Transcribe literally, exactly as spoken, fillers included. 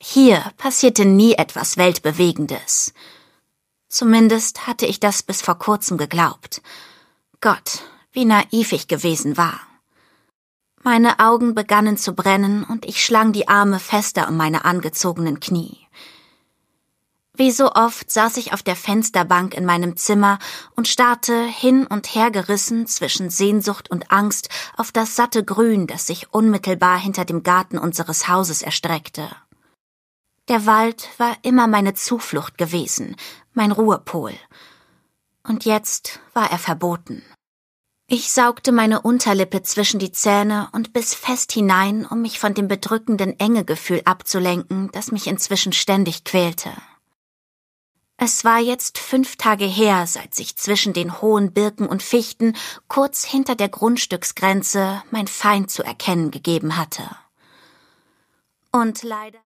Hier passierte nie etwas Weltbewegendes. Zumindest hatte ich das bis vor kurzem geglaubt. Gott, wie naiv ich gewesen war. Meine Augen begannen zu brennen und ich schlang die Arme fester um meine angezogenen Knie. Wie so oft saß ich auf der Fensterbank in meinem Zimmer und starrte hin und her gerissen zwischen Sehnsucht und Angst auf das satte Grün, das sich unmittelbar hinter dem Garten unseres Hauses erstreckte. Der Wald war immer meine Zuflucht gewesen, mein Ruhepol. Und jetzt war er verboten. Ich saugte meine Unterlippe zwischen die Zähne und biss fest hinein, um mich von dem bedrückenden Engegefühl abzulenken, das mich inzwischen ständig quälte. Es war jetzt fünf Tage her, seit sich zwischen den hohen Birken und Fichten kurz hinter der Grundstücksgrenze mein Feind zu erkennen gegeben hatte. Und leider